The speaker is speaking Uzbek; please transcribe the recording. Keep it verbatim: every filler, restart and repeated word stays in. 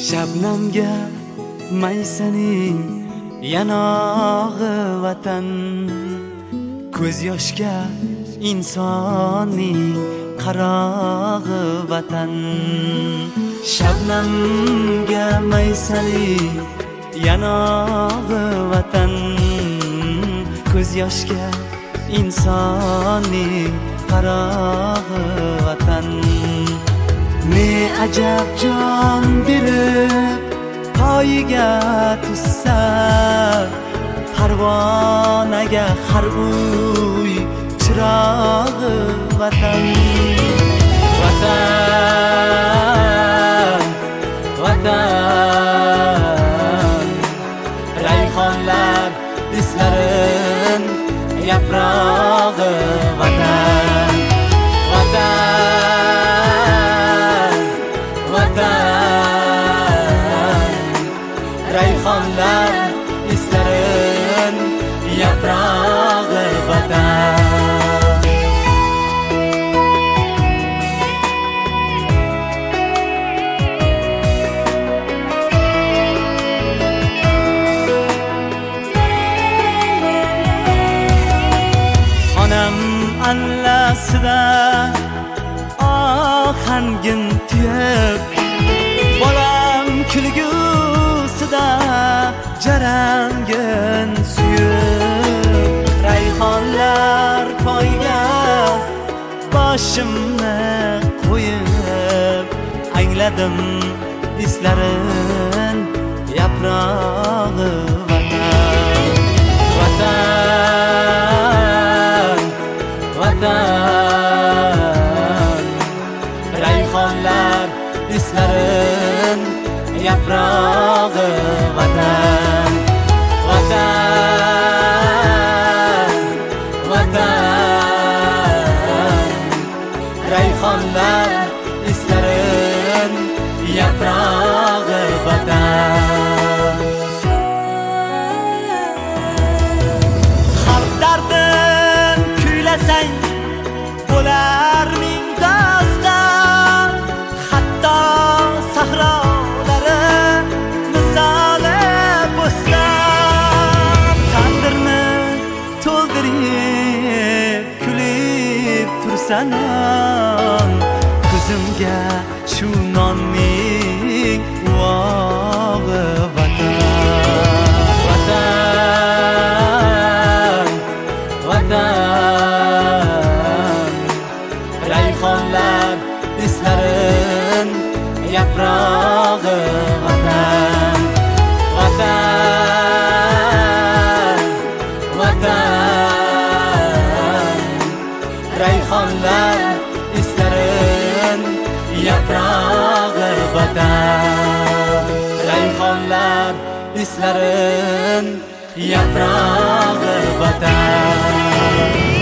Shabnamga maysaning yanog'i vatan, ko'z yoshga insonning qarog'i vatan. Shabnamga maysaning yanog'i vatan, ko'z yoshga insonning qarog'i vatan. Ne ajab jon berib poyiga tussa, parvonaga har uy chirog'i vatan. Vatan, vatan, rayhonlar islarin yaprog'i vatan. Vatan, vatan, rayhonlar islarin yaprog'i vatan. Onam allasida ohangin tuyib, bolam kulgusida jarangin suyib, rayhonlar poyga boshimni qo'yib, angladim islarin yaprog'i vatan. Vatan, vatan, rayhonlar islarin yaprog'i vatan. Vatan, vatan, rayhonlar islarin yaprog'i vatan. Xalq dardin kuylasang bo'lar ming doston, hatto sahrolari misoli bo'ston. Tandirni to'ldirib kulib tursan, ko'zimga shu nonning uvog'i vatan. Vatan, vatan, rayhonlar islarin yaprog'i vatan. Vatan, vatan, rayhonlar islarin yaprog'i vatan. Rayhonlar islarin yaprog'i vatan.